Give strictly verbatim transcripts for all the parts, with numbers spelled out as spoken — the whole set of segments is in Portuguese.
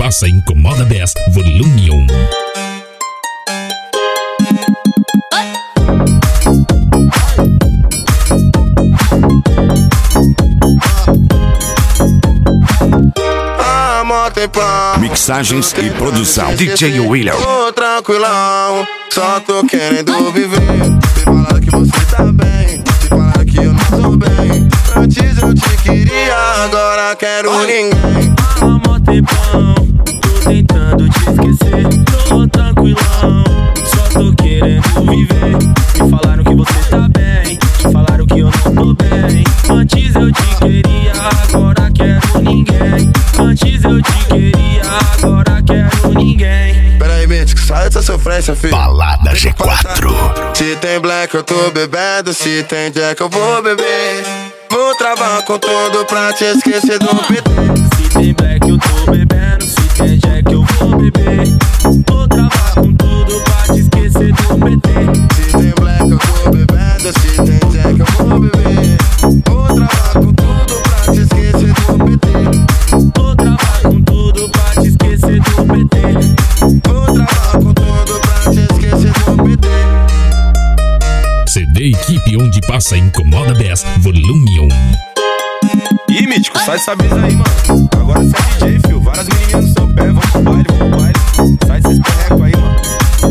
passa Incomoda Bass, volume um. Mixagens e produção D J William. Tô tranquilão, só tô querendo viver. Te falaram que você tá bem, te falaram que eu não tô bem. Antes eu te queria, agora quero ninguém. Há mó tempão, tô tentando te esquecer. Tô tranquilão, só tô querendo viver. Me falaram que você tá bem, te falaram que eu não tô bem. Antes eu te queria, agora quero ninguém. Antes eu te queria, agora quero ninguém. Peraí, bitch, que sai dessa sofrência, filho. Balada G quatro. Se tem black eu tô bebendo, se tem jack eu vou beber. Vou travar com tudo pra te esquecer do P T. Se tem black eu tô bebendo, se tem jack eu vou beber. Vou travar com tudo pra te esquecer do P T. Se tem black eu tô bebendo, se tem jack eu vou beber. Vou travar com tudo pra te esquecer do P T. Vou travar com tudo pra te esquecer do P T. Vou travar com tudo pra te esquecer do P T. C D Equipe onde passa Incomoda Bass, volume um. Ih, Mítico, sai dessa brisa aí, mano. Agora você é D J, fio. Várias menininhas no seu pé. Vamos pro baile, vamos pro baile. Sai desses perrecos aí, mano.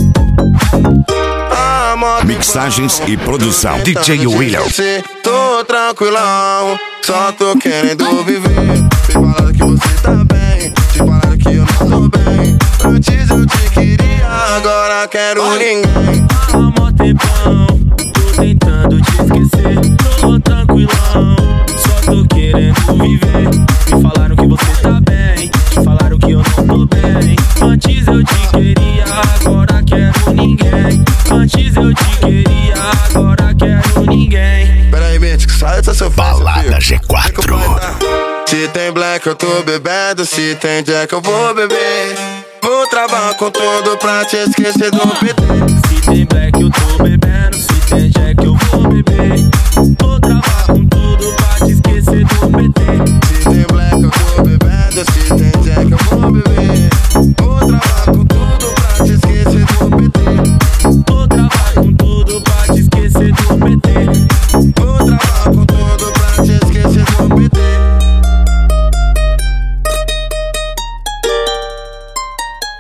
Mixagens e produção D J William. Tô tranquilão, só tô querendo viver. Me falaram que você tá bem, te falaram que eu não tô bem. Antes eu te queria, agora quero ninguém. Há mó tempão, tô tentando te esquecer. Tô tranquilão, só tô querendo viver. Me falaram que você tá bem, te falaram que eu não tô bem. Antes eu te queria, agora quero ninguém. Antes eu te queria, agora quero ninguém. Peraí, bitch, que sai dessa sofrência, Balada filho. G quatro. Se tem black eu tô bebendo, se tem jack eu vou beber. Vou travar com tudo pra te esquecer do P T. Se tem black eu tô bebendo, se tem jack eu vou beber. Vou travar com tudo pra te esquecer do P T. Se tem black eu tô bebendo, se tem jack eu vou beber. Vou travar com tudo pra te esquecer do P T. Vou travar com tudo pra te esquecer do P T. Vou travar com tudo pra te esquecer do P T.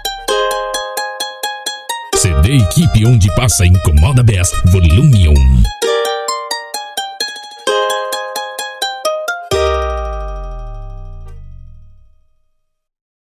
C D Equipe onde passa Incomoda Bass, volume um.